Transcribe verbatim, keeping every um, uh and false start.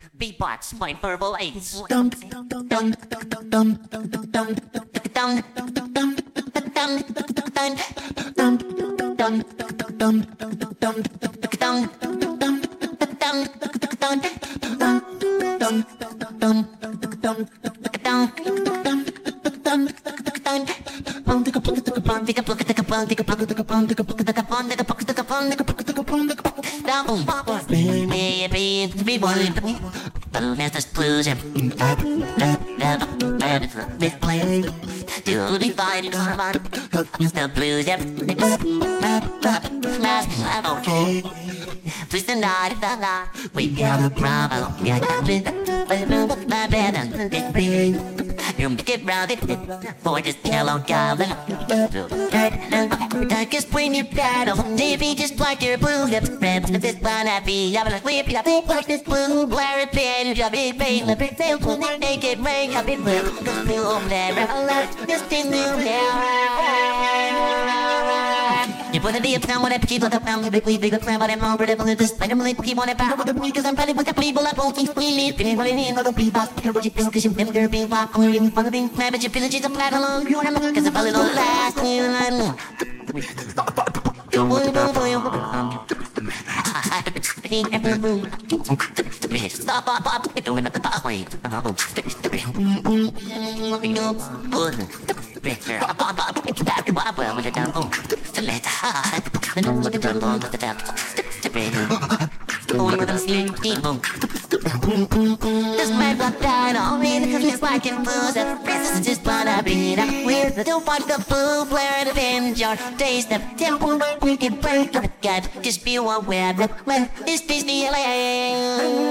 Beatbox, my verbal aids. Masters blues and misplay. Do the fighting on Mister Blues and okay. Twist the night, the night. We got a problem. Yeah, my bed and it's big. You make it round it for this yellow goblin. Just bring your battle. If you just like your blue lips, red, this one happy. I'm like, whip it up, like this blue, blare it, pen, job it, pain, the big tail, make it rain, a bit blue, just feel over there, just in new there. You put a deep down when I keep like a pound, the big lead, big plan, but I'm over the bullet, this, like I'm like, keep on it back, because I'm ready with the people, I won't think, please, feeling what I need, other people, what you feel, because you've never been walk, or even fun of being flat, but you feel it's a flat along, you remember, because the bullet don't last, you know. Stop, stop, stop, doing the pathway. This man got died on me because he's like in blues. And princess just wanna beat up with the don't fight the blue flare the pin jar. Taste the temple we can break the gut. Just be aware that when this Disney L A